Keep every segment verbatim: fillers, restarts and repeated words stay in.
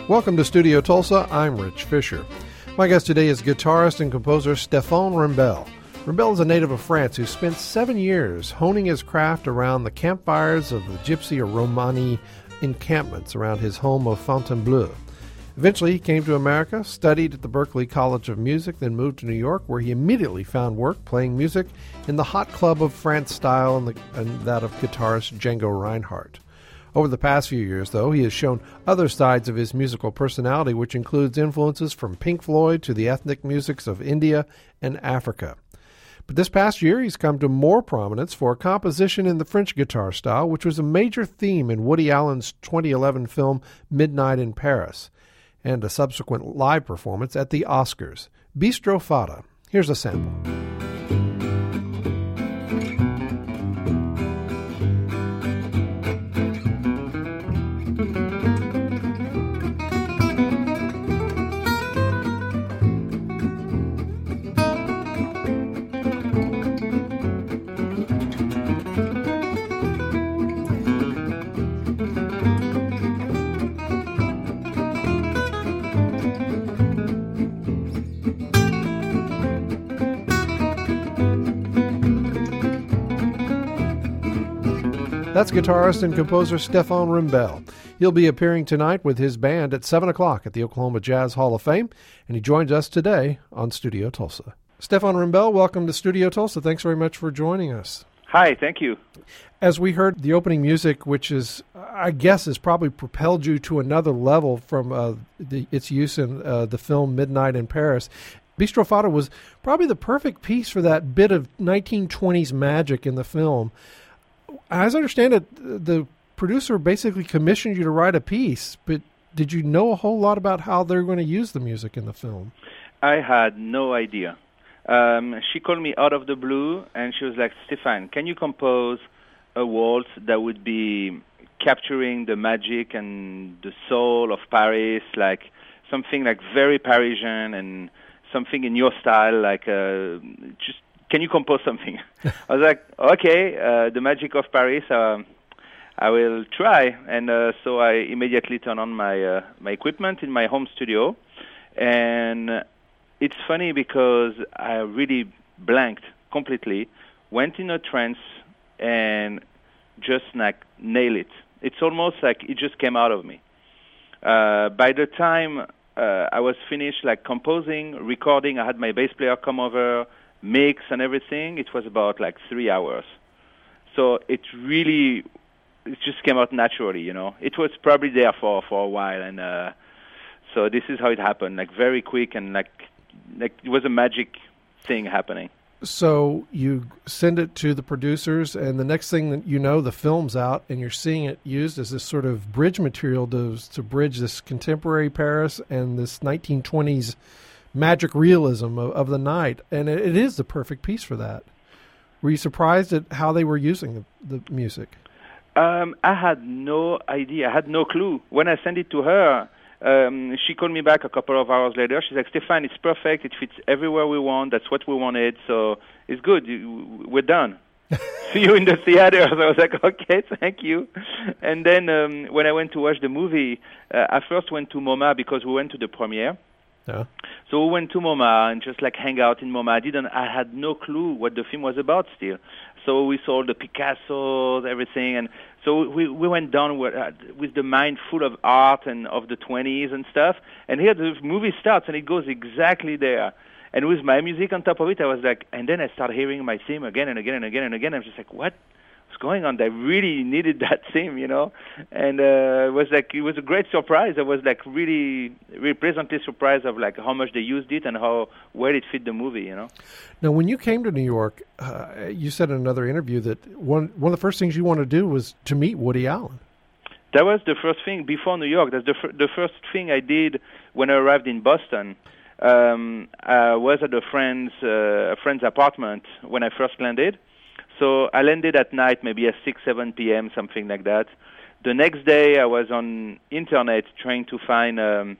Welcome to Studio Tulsa. I'm Rich Fisher. My guest today is guitarist and composer Stéphane Rimbel. Rimbel is a native of France who spent seven years honing his craft around the campfires of the Gypsy or Romani encampments around his home of Fontainebleau. Eventually, he came to America, studied at the Berklee College of Music, then moved to New York, where he immediately found work playing music in the hot club of France style and, the, and that of guitarist Django Reinhardt. Over the past few years, though, he has shown other sides of his musical personality, which includes influences from Pink Floyd to the ethnic musics of India and Africa. But this past year, he's come to more prominence for a composition in the French guitar style, which was a major theme in Woody Allen's twenty eleven film Midnight in Paris, and a subsequent live performance at the Oscars. Bistro Fata. Here's a sample. That's guitarist and composer Stéphane Rimbel. He'll be appearing tonight with his band at seven o'clock at the Oklahoma Jazz Hall of Fame, and he joins us today on Studio Tulsa. Stéphane Rimbel, welcome to Studio Tulsa. Thanks very much for joining us. Hi, thank you. As we heard the opening music, which is, I guess, has probably propelled you to another level from uh, the, its use in uh, the film Midnight in Paris, Bistro Fata was probably the perfect piece for that bit of nineteen twenties magic in the film. As I understand it, the producer basically commissioned you to write a piece, but did you know a whole lot about how they're going to use the music in the film? I had no idea. Um, she called me out of the blue, and she was like, Stéphane, can you compose a waltz that would be capturing the magic and the soul of Paris, like something like very Parisian and something in your style, like uh, just can you compose something? I was like, okay, uh, the magic of Paris, uh, I will try. And uh, so I immediately turned on my uh, my equipment in my home studio. And it's funny because I really blanked completely, went in a trance, and just like nail it. It's almost like it just came out of me. Uh, by the time uh, I was finished like composing, recording, I had my bass player come over, mix and everything, it was about like three hours. So it really, it just came out naturally, you know. It was probably there for, for a while, and uh, so this is how it happened, like very quick, and like like it was a magic thing happening. So you send it to the producers, and the next thing that you know, the film's out, and you're seeing it used as this sort of bridge material to, to bridge this contemporary Paris and this nineteen twenties magic realism of, of the night, and it, it is the perfect piece for that. Were you surprised at how they were using the, the music? Um, I had no idea. I had no clue. When I sent it to her, um, she called me back a couple of hours later. She's like, Stéphane, it's perfect. It fits everywhere we want. That's what we wanted. So it's good. We're done. See you in the theater. So I was like, okay, thank you. And then um, when I went to watch the movie, uh, I first went to MoMA because we went to the premiere. Yeah. So we went to MoMA and just like hang out in MoMA. I didn't. I had no clue what the film was about still. So we saw the Picassos, everything, and so we we went down with, uh, with the mind full of art and of the twenties and stuff. And here the movie starts and it goes exactly there. And with my music on top of it, I was like, and then I started hearing my theme again and again and again and again. I was just like, what? What's going on? I really needed that theme, you know, and uh, it was like it was a great surprise. I was like really, really pleasantly surprised of like how much they used it and how well it fit the movie, you know. Now, when you came to New York, uh, you said in another interview that one one of the first things you wanted to do was to meet Woody Allen. That was the first thing before New York. That's the f- the first thing I did when I arrived in Boston. Um, I was at a friend's uh, a friend's apartment when I first landed. So I landed at night, maybe at six, seven p.m., something like that. The next day, I was on internet trying to find um,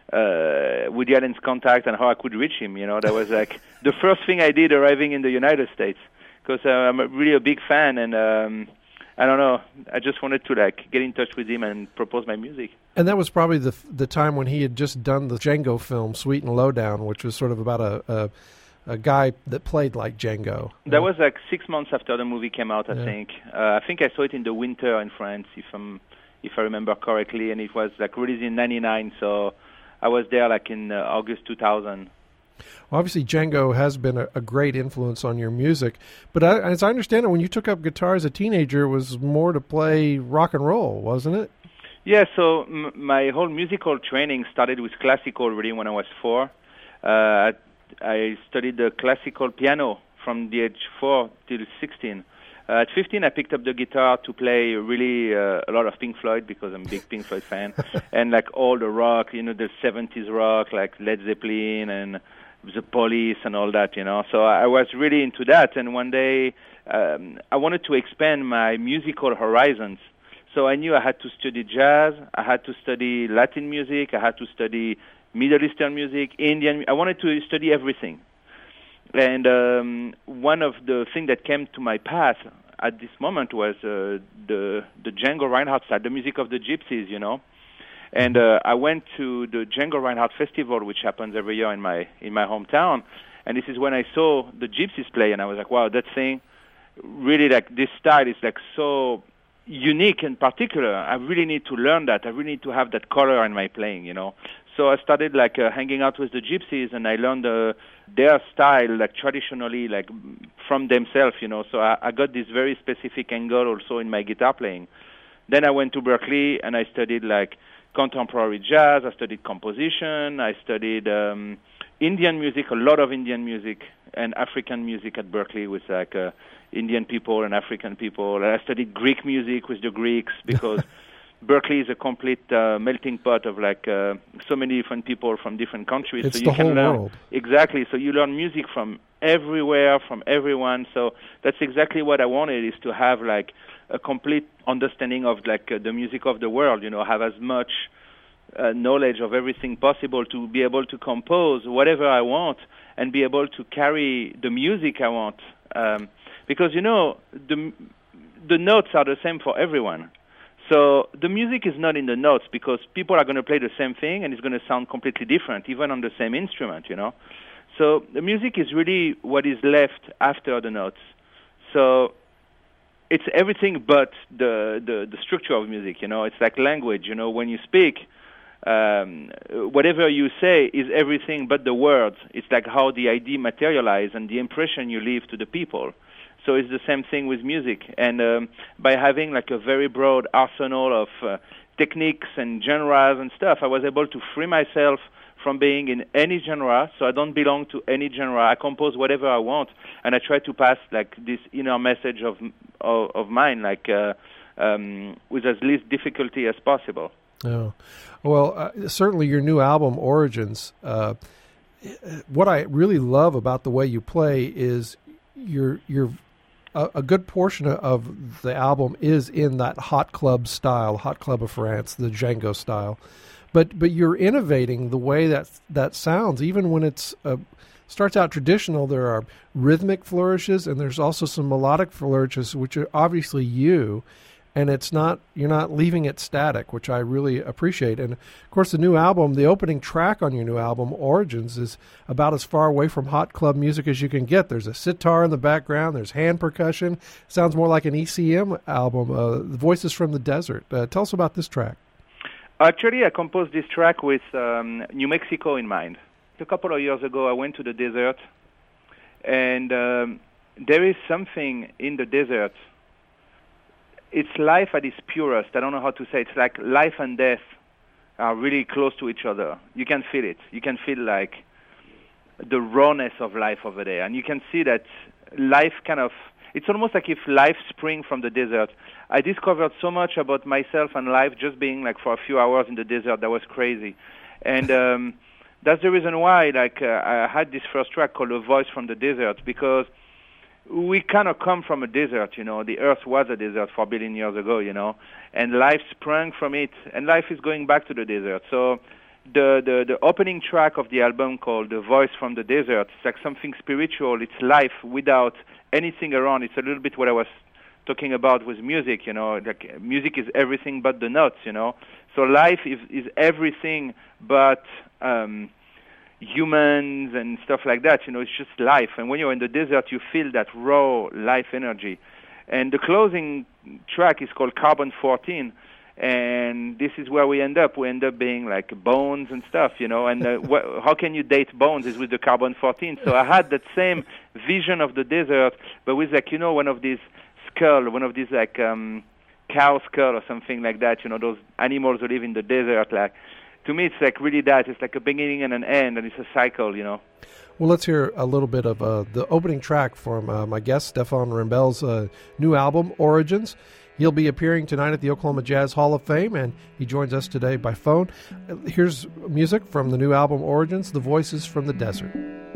uh, Woody Allen's contact and how I could reach him. You know, that was like the first thing I did arriving in the United States, because uh, I'm a, really a big fan, and um, I don't know, I just wanted to like get in touch with him and propose my music. And that was probably the the time when he had just done the Django film, Sweet and Lowdown, which was sort of about a a, a guy that played like Django. That yeah. was like six months after the movie came out, I yeah. think. Uh, I think I saw it in the winter in France, if I'm if I remember correctly, and it was like released in ninety-nine, so I was there like in uh, August two thousand. Well, obviously, Django has been a, a great influence on your music, but I, as I understand it, when you took up guitar as a teenager, it was more to play rock and roll, wasn't it? Yeah, so m- my whole musical training started with classical really when I was four. Uh, I studied the classical piano from the age four till sixteen. Uh, at fifteen, I picked up the guitar to play really uh, a lot of Pink Floyd because I'm a big Pink Floyd fan, and like all the rock, you know, the seventies rock, like Led Zeppelin and the Police and all that, you know. So I was really into that, and one day um, I wanted to expand my musical horizons. So I knew I had to study jazz, I had to study Latin music, I had to study Middle Eastern music, Indian. I wanted to study everything. And um, one of the things that came to my path at this moment was uh, the the Django Reinhardt style, the music of the Gypsies, you know. And uh, I went to the Django Reinhardt Festival, which happens every year in my in my hometown. And this is when I saw the Gypsies play, and I was like, wow, that thing, really, like, this style is like so unique and particular. I really need to learn that. I really need to have that color in my playing, you know. So I started like uh, hanging out with the Gypsies, and I learned uh, their style, like traditionally, like from themselves, you know. So I, I got this very specific angle also in my guitar playing. Then I went to Berkeley and I studied like contemporary jazz. I studied composition. I studied um, Indian music, a lot of Indian music, and African music at Berkeley with like uh, Indian people and African people. And I studied Greek music with the Greeks because Berkeley is a complete uh, melting pot of like uh, so many different people from different countries. It's so the you can whole learn, world. Exactly. So you learn music from everywhere, from everyone. So that's exactly what I wanted, is to have like a complete understanding of like uh, the music of the world. You know, have as much uh, knowledge of everything possible to be able to compose whatever I want and be able to carry the music I want. Um, because you know the the notes are the same for everyone. So the music is not in the notes because people are going to play the same thing and it's going to sound completely different, even on the same instrument, you know. So the music is really what is left after the notes. So it's everything but the, the, the structure of music, you know. It's like language, you know. When you speak, um, whatever you say is everything but the words. It's like how the idea materializes and the impression you leave to the people. So it's the same thing with music. And um, by having like a very broad arsenal of uh, techniques and genres and stuff, I was able to free myself from being in any genre. So I don't belong to any genre. I compose whatever I want, and I try to pass like this inner message of of, of mine, like uh, um, with as least difficulty as possible. Oh, well, uh, certainly your new album, Origins. Uh, what I really love about the way you play is you're you're. A, a good portion of the album is in that hot club style, hot club of France, the Django style. But but you're innovating the way that that sounds, even when it's uh, starts out traditional. There are rhythmic flourishes, and there's also some melodic flourishes, which are obviously you. And it's not you're not leaving it static, which I really appreciate. And of course, the new album, the opening track on your new album, Origins, is about as far away from hot club music as you can get. There's a sitar in the background. There's hand percussion. It sounds more like an E C M album. Uh, the Voices from the Desert. Uh, tell us about this track. Actually, I composed this track with um, New Mexico in mind. A couple of years ago, I went to the desert, and um, there is something in the desert. It's life at its purest. I don't know how to say it. It's like life and death are really close to each other. You can feel it. You can feel like the rawness of life over there. And you can see that life kind of, it's almost like if life sprang from the desert. I discovered so much about myself and life just being like for a few hours in the desert. That was crazy. And um, that's the reason why like uh, I had this first track called A Voice from the Desert, because we kind of come from a desert, you know. The earth was a desert four billion years ago, you know, and life sprang from it, and life is going back to the desert. So the, the, the opening track of the album called The Voice from the Desert, it's like something spiritual. It's life without anything around. It's a little bit what I was talking about with music, you know, like music is everything but the notes, you know. So life is, is everything but um, humans and stuff like that, you know. It's just life. And when you're in the desert, you feel that raw life energy. And the closing track is called Carbon fourteen. And this is where we end up. We end up being like bones and stuff, you know. And uh, wh- how can you date bones is with the Carbon fourteen. So I had that same vision of the desert, but with like, you know, one of these skull, one of these like um, cow skull or something like that, you know, those animals who live in the desert. Like, to me, it's like really that. It's like a beginning and an end, and it's a cycle, you know. Well, let's hear a little bit of uh, the opening track from uh, my guest, Stéphane Rimbel's uh, new album, Origins. He'll be appearing tonight at the Oklahoma Jazz Hall of Fame, and he joins us today by phone. Here's music from the new album, Origins, The Voices from the Desert.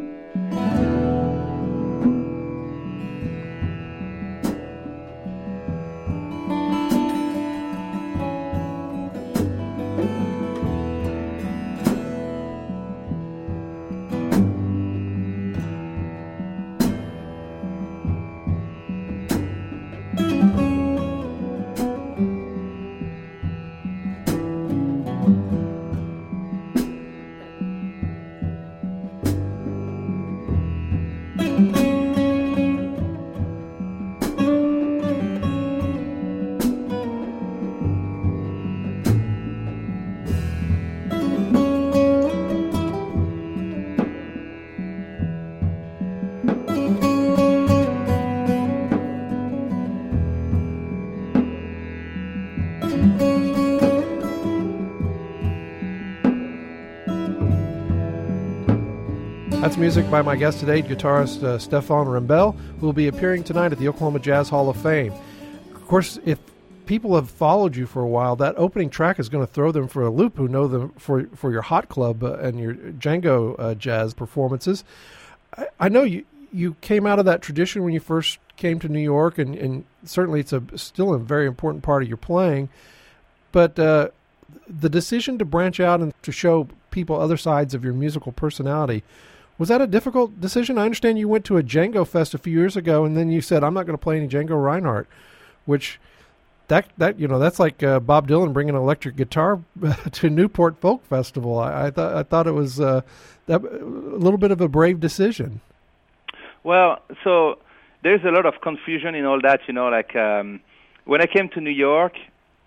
That's music by my guest today, guitarist uh, Stéphane Rimbel, who will be appearing tonight at the Oklahoma Jazz Hall of Fame. Of course, if people have followed you for a while, that opening track is going to throw them for a loop who know them for, for your Hot Club uh, and your Django uh, jazz performances. I, I know you you came out of that tradition when you first came to New York, and, and certainly it's a still a very important part of your playing. But uh, the decision to branch out and to show people other sides of your musical personality, was that a difficult decision? I understand you went to a Django Fest a few years ago, and then you said, "I'm not going to play any Django Reinhardt," which that that you know that's like uh, Bob Dylan bringing an electric guitar to Newport Folk Festival. I, I thought I thought it was uh, that, a little bit of a brave decision. Well, so there's a lot of confusion in all that. You know, like um, when I came to New York,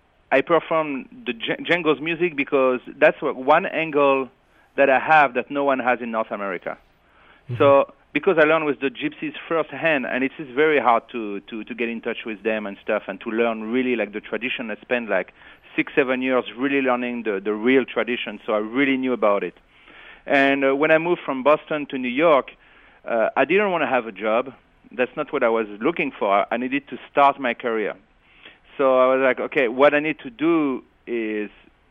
I performed the Django's music because that's what, one angle that I have that no one has in North America. Mm-hmm. So because I learned with the Gypsies firsthand, and it is very hard to, to, to get in touch with them and stuff and to learn really like the tradition. I spent like six, seven years really learning the, the real tradition, so I really knew about it. And uh, when I moved from Boston to New York, uh, I didn't want to have a job. That's not what I was looking for. I needed to start my career. So I was like, okay, what I need to do is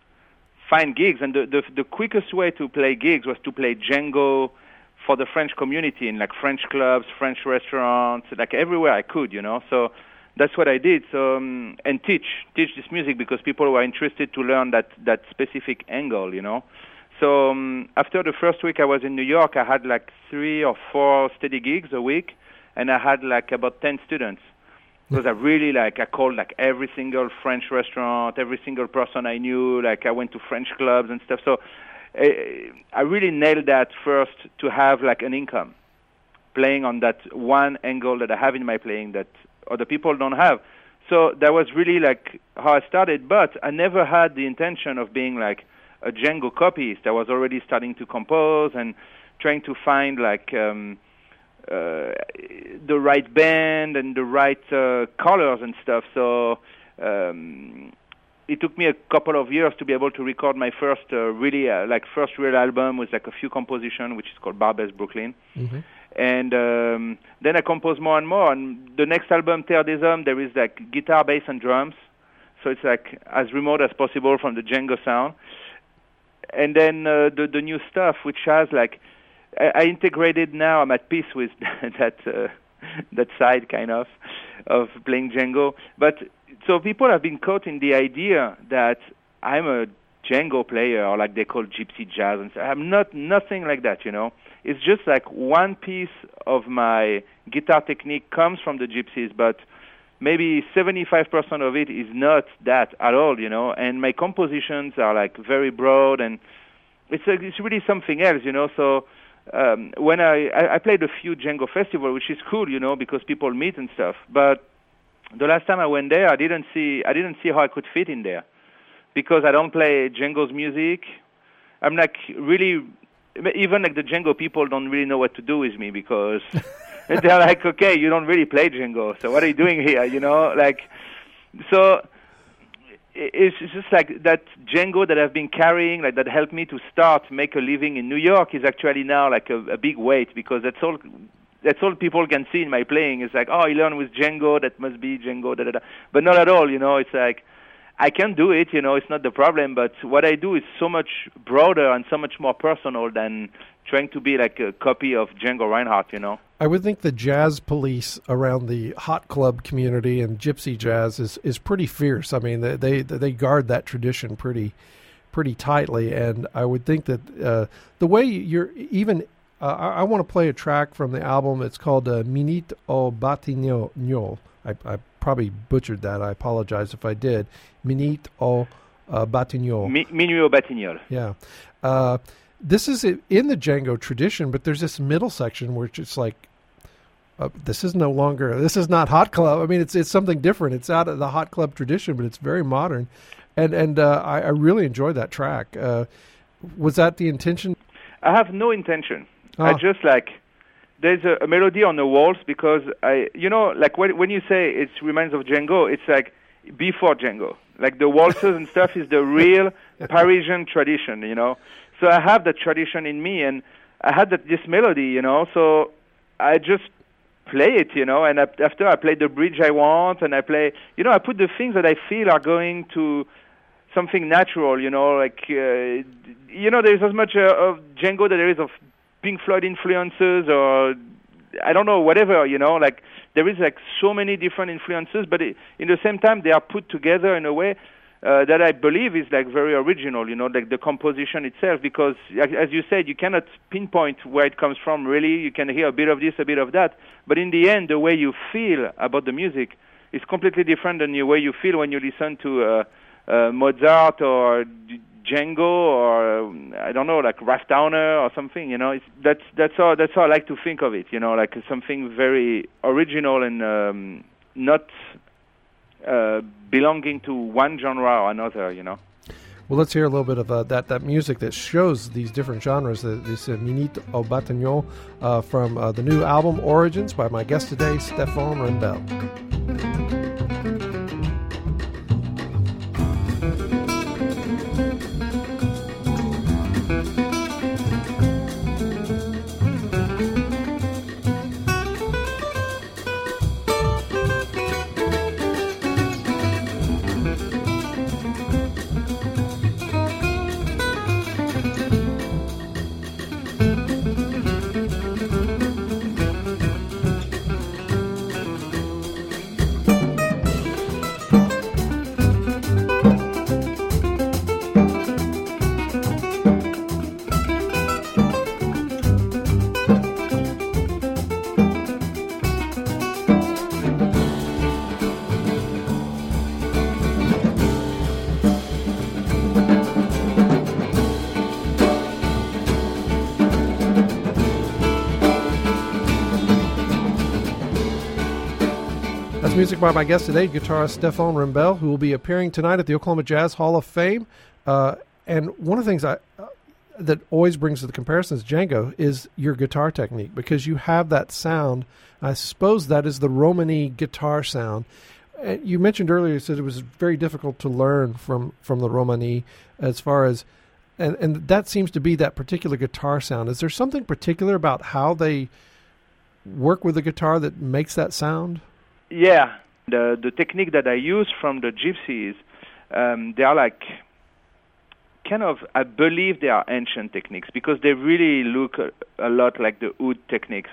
find gigs, and the, the the quickest way to play gigs was to play Django for the French community in like French clubs, French restaurants, like everywhere I could, you know. So that's what I did. So um, and teach teach this music because people were interested to learn that that specific angle, you know. So um, after the first week I was in New York, I had like three or four steady gigs a week, and I had like about ten students. Because I really, like, I called, like, every single French restaurant, every single person I knew. Like, I went to French clubs and stuff. So uh, I really nailed that first to have, like, an income, playing on that one angle that I have in my playing that other people don't have. So that was really, like, how I started. But I never had the intention of being, like, a Django copyist. I was already starting to compose and trying to find, like... Um, Uh, the right band and the right uh, colors and stuff. So um, it took me a couple of years to be able to record my first uh, really uh, like first real album with like a few compositions, which is called Barbès Brooklyn. Mm-hmm. And um, then I composed more and more. And the next album, Terre des Hommes, there is like guitar, bass, and drums. So it's like as remote as possible from the Django sound. And then uh, the the new stuff, which has like I integrated now. I'm at peace with that uh, that side kind of of playing Django. But so people have been caught in the idea that I'm a Django player, or like they call gypsy jazz, and so I'm not nothing like that. You know, it's just like one piece of my guitar technique comes from the Gypsies, but maybe seventy-five percent of it is not that at all, you know. And my compositions are like very broad, and it's a, it's really something else, you know. So um, when I, I I played a few Django festivals, which is cool, you know, because people meet and stuff. But the last time I went there, I didn't see I didn't see how I could fit in there, because I don't play Django's music. I'm like really, even like the Django people don't really know what to do with me, because they're like, okay, you don't really play Django, so what are you doing here, you know? Like, so it's just like that Django that I've been carrying, like that helped me to start, make a living in New York, is actually now like a, a big weight, because that's all that's all people can see in my playing. It's like, oh, you learn with Django, that must be Django, da da da. But not at all, you know. It's like, I can do it, you know, it's not the problem, but what I do is so much broader and so much more personal than trying to be like a copy of Django Reinhardt, you know. I would think the jazz police around the hot club community and gypsy jazz is, is pretty fierce. I mean, they, they they guard that tradition pretty pretty tightly, and I would think that uh, the way you're even uh, I, I want to play a track from the album. It's called uh, Minute au Batignolles. I, I probably butchered that. I apologize if I did. Minute au uh, Batignolles. Mi- Minuit au Batignolles. Yeah. Uh, this is in the Django tradition, but there's this middle section where it's like, uh, this is no longer, this is not hot club. I mean, it's it's something different. It's out of the hot club tradition, but it's very modern. And and uh, I, I really enjoyed that track. Uh, was that the intention? I have no intention. Oh. I just like, there's a, a melody on the walls, because I, you know, like when when you say it reminds of Django, it's like before Django. Like the waltzes and stuff is the real Parisian tradition, you know. So I have that tradition in me, and I had that, this melody, you know. So I just play it, you know. And after I play the bridge I want, and I play, you know, I put the things that I feel are going to something natural, you know. Like, uh, you know, there's as much uh, of Django that there is of Pink Floyd influences, or I don't know, whatever, you know, like there is like so many different influences, but it, in the same time they are put together in a way uh, that I believe is like very original, you know, like the composition itself, because as you said, you cannot pinpoint where it comes from really. You can hear a bit of this, a bit of that, but in the end the way you feel about the music is completely different than the way you feel when you listen to uh, uh, Mozart or Django, or um, I don't know, like Ralph Towner or something, you know. It's, that's that's how that's how I like to think of it, you know, like something very original and um, not uh, belonging to one genre or another, you know. Well, let's hear a little bit of uh, that that music that shows these different genres. Uh, this uh, Minute au Batignolles uh, from uh, the new album Origins by my guest today, Stéphane Rembel. Music by my guest today, guitarist Stéphane Rembel, who will be appearing tonight at the Oklahoma Jazz Hall of Fame. Uh, and one of the things I, uh, that always brings to the comparisons, Django, is your guitar technique, because you have that sound. I suppose that is the Romani guitar sound. Uh, you mentioned earlier, you said it was very difficult to learn from, from the Romani as far as, and, and that seems to be that particular guitar sound. Is there something particular about how they work with the guitar that makes that sound? Yeah, the the technique that I use from the gypsies, um, they are like kind of, I believe they are ancient techniques, because they really look a, a lot like the oud techniques.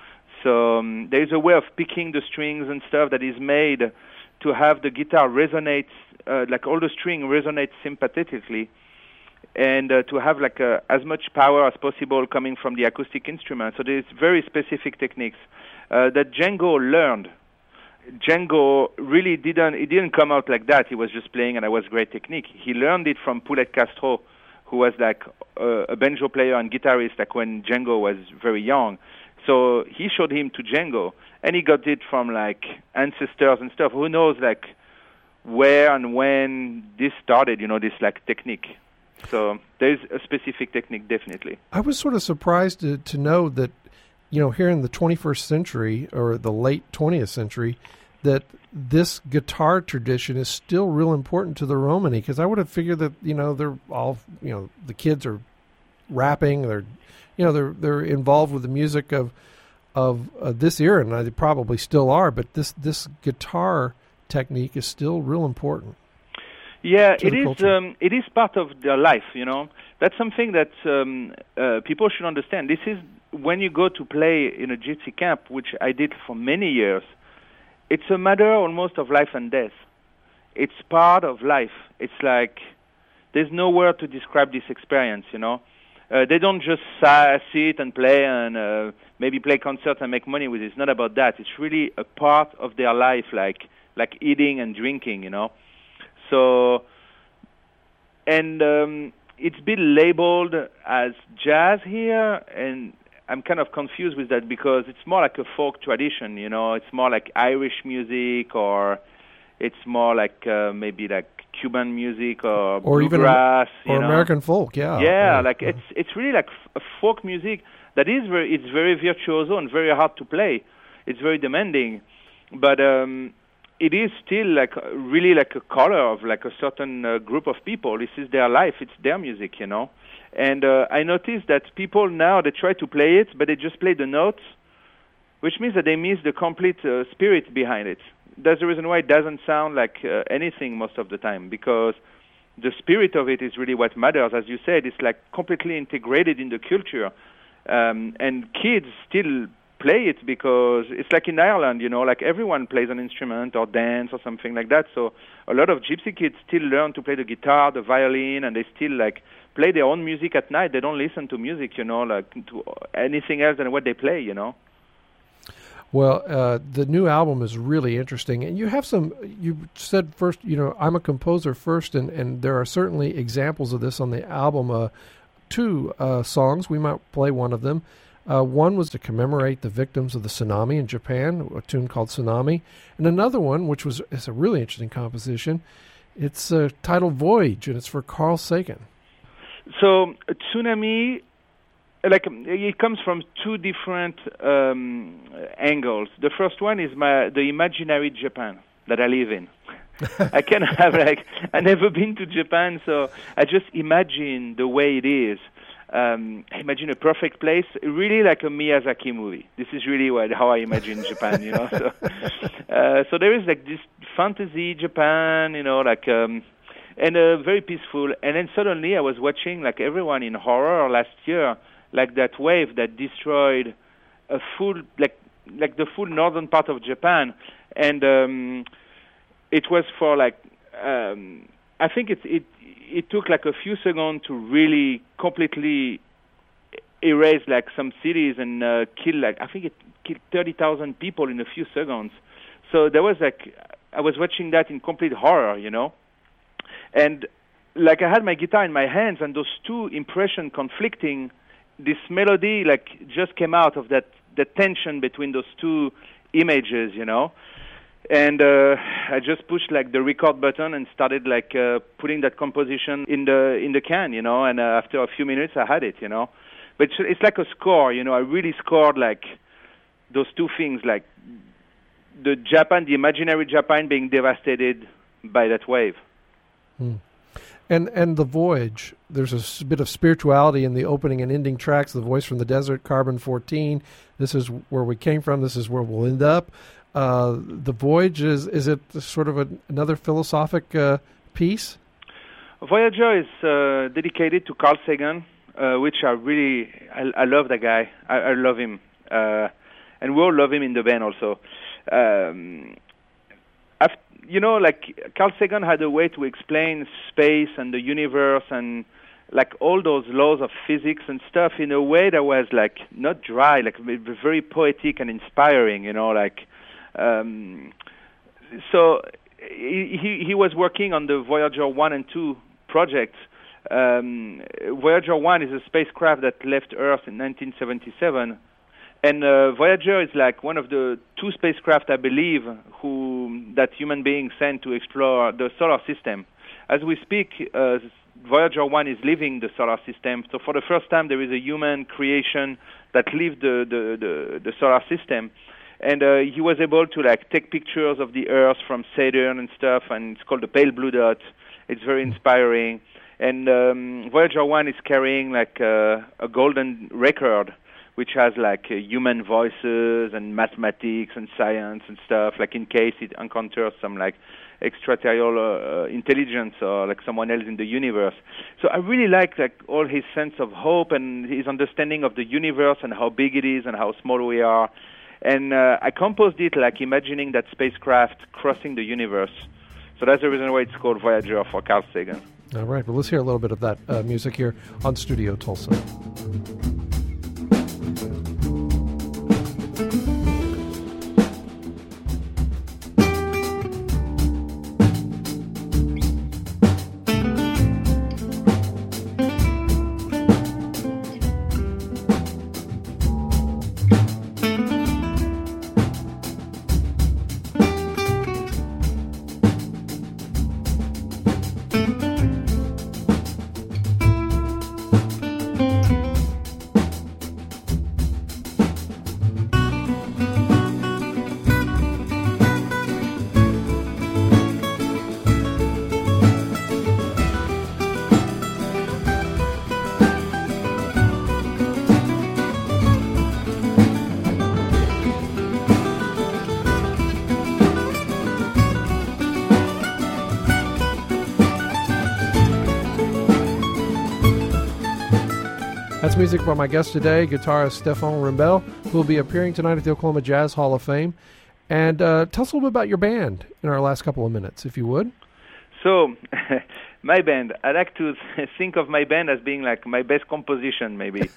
So um, there is a way of picking the strings and stuff that is made to have the guitar resonate, uh, like all the string resonate sympathetically, and uh, to have like a, as much power as possible coming from the acoustic instrument. So there's very specific techniques uh, that Django learned. Django really didn't, it didn't come out like that. He was just playing and it was great technique. He learned it from Poulet Castro, who was like uh, a banjo player and guitarist like when Django was very young. So he showed him to Django, and he got it from like ancestors and stuff. Who knows like where and when this started, you know, this like technique. So there's a specific technique, definitely. I was sort of surprised to, to know that, you know, here in the twenty-first century or the late twentieth century, that this guitar tradition is still real important to the Romani, because I would have figured that, you know, they're all, you know, the kids are rapping, they're, you know, they're they're involved with the music of of uh, this era, and they probably still are, but this, this guitar technique is still real important. Yeah, it is. Um, it is part of their life. You know, that's something that um, uh, people should understand. This is when you go to play in a gypsy camp, which I did for many years. It's a matter almost of life and death. It's part of life. It's like there's no word to describe this experience. You know, uh, they don't just uh, sit and play and uh, maybe play concerts and make money with it. It's not about that. It's really a part of their life, like like eating and drinking. You know. So, and um, it's been labeled as jazz here, and I'm kind of confused with that because it's more like a folk tradition, you know. It's more like Irish music, or it's more like uh, maybe like Cuban music or, or bluegrass, even or you know? American folk, yeah. Yeah, yeah like yeah. it's it's really like f- a folk music that is very it's very virtuoso and very hard to play. It's very demanding, but. Um, It is still like really like a color of like a certain uh, group of people. This is their life. It's their music, you know. And uh, I noticed that people now, they try to play it, but they just play the notes, which means that they miss the complete uh, spirit behind it. That's the reason why it doesn't sound like uh, anything most of the time, because the spirit of it is really what matters. As you said, it's like completely integrated in the culture. Um, and kids still play it because it's like in Ireland, you know, like everyone plays an instrument or dance or something like that. So a lot of gypsy kids still learn to play the guitar, the violin, and they still like play their own music at night. They don't listen to music, you know, like to anything else than what they play, you know. Well, uh, the new album is really interesting, and you have some. You said first, you know, I'm a composer first, and, and there are certainly examples of this on the album. Uh, two uh, songs, we might play one of them. Uh, one was to commemorate the victims of the tsunami in Japan, a tune called Tsunami. And another one, which was is a really interesting composition, it's uh, titled Voyage, and it's for Carl Sagan. So uh, Tsunami, like it comes from two different um, angles. The first one is my the imaginary Japan that I live in. I can have like, I've never been to Japan, so I just imagine the way it is. Um, I imagine a perfect place, really like a Miyazaki movie. This is really what, how I imagine Japan, you know. So, uh, so there is like this fantasy Japan, you know, like, um, and uh, very peaceful. And then suddenly I was watching like everyone in horror last year, like that wave that destroyed a full, like, like the full northern part of Japan. And um, it was for like, um, I think it's, it, it took like a few seconds to really completely erase like some cities and uh, kill like, I think it killed thirty thousand people in a few seconds. So there was like, I was watching that in complete horror, you know. And like I had my guitar in my hands and those two impressions conflicting, this melody like just came out of that, the tension between those two images, you know. And uh, I just pushed like the record button and started like uh, putting that composition in the in the can, you know. And uh, after a few minutes, I had it, you know. But it's, it's like a score, you know. I really scored like those two things, like the Japan, the imaginary Japan, being devastated by that wave. Hmm. And and the voyage. There's a s- bit of spirituality in the opening and ending tracks. The Voice from the Desert, Carbon fourteen. This is where we came from. This is where we'll end up. Uh, the Voyage, is is it sort of a, another philosophic uh, piece? Voyager is uh, dedicated to Carl Sagan, uh, which I really, I, I love that guy. I, I love him. Uh, and we all love him in the band also. Um, I've, you know, like Carl Sagan had a way to explain space and the universe and like all those laws of physics and stuff in a way that was like not dry, like very poetic and inspiring, you know, like Um, so he, he he was working on the Voyager one and two projects. Um, Voyager one is a spacecraft that left Earth in nineteen seventy-seven, and uh, Voyager is like one of the two spacecraft, I believe, who that human beings sent to explore the solar system. As we speak, uh, Voyager one is leaving the solar system, so for the first time there is a human creation that leaves the, the, the, the solar system. And uh, he was able to like take pictures of the Earth from Saturn and stuff, and it's called the Pale Blue Dot. It's very inspiring. And um, Voyager one is carrying like uh, a golden record, which has like uh, human voices and mathematics and science and stuff, like in case it encounters some like extraterrestrial uh, intelligence or like someone else in the universe. So I really like like all his sense of hope and his understanding of the universe and how big it is and how small we are. And uh, I composed it like imagining that spacecraft crossing the universe. So that's the reason why it's called Voyager for Carl Sagan. All right. Well, let's hear a little bit of that uh, music here on Studio Tulsa. That's music by my guest today, guitarist Stéphane Rimbel, who will be appearing tonight at the Oklahoma Jazz Hall of Fame. And uh, tell us a little bit about your band in our last couple of minutes, if you would. So, my band, I like to think of my band as being like my best composition, maybe.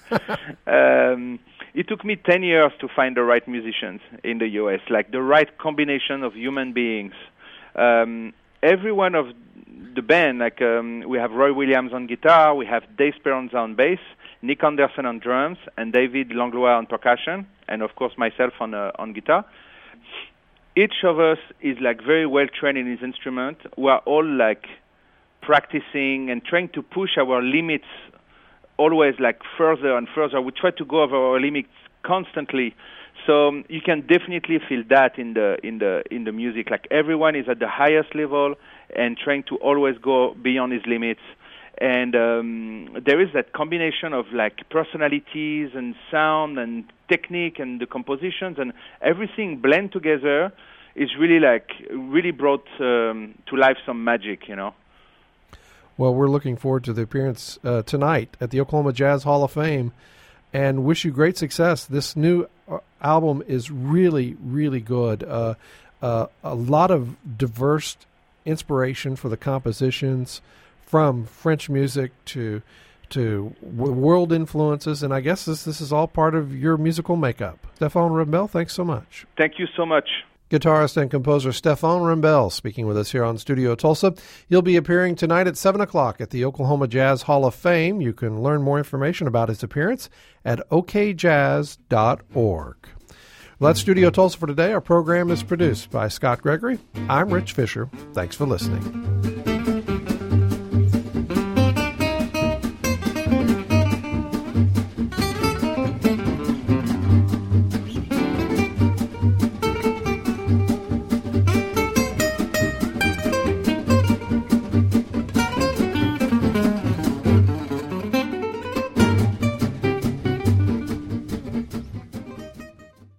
um, it took me ten years to find the right musicians in the U S, like the right combination of human beings. Um, every one of the band, like um, we have Roy Williams on guitar, we have Dave Speranza on bass, Nick Anderson on drums, and David Langlois on percussion, and of course myself on uh, on guitar. Each of us is like very well trained in his instrument. We are all like practicing and trying to push our limits always like further and further. We try to go over our limits constantly. So um, you can definitely feel that in the in the in the music. Like everyone is at the highest level and trying to always go beyond his limits. And um, there is that combination of like personalities and sound and technique and the compositions and everything blend together is really like really brought um, to life some magic, you know. Well, we're looking forward to the appearance uh, tonight at the Oklahoma Jazz Hall of Fame and wish you great success. This new album is really, really good. Uh, uh, a lot of diverse inspiration for the compositions, from French music to to w- world influences, and I guess this this is all part of your musical makeup. Stéphane Rimbel, thanks so much. Thank you so much. Guitarist and composer Stéphane Rimbel speaking with us here on Studio Tulsa. He'll be appearing tonight at seven o'clock at the Oklahoma Jazz Hall of Fame. You can learn more information about his appearance at o k jazz dot org. Well, that's Studio Tulsa for today. Our program is produced by Scott Gregory. I'm Rich Fisher. Thanks for listening.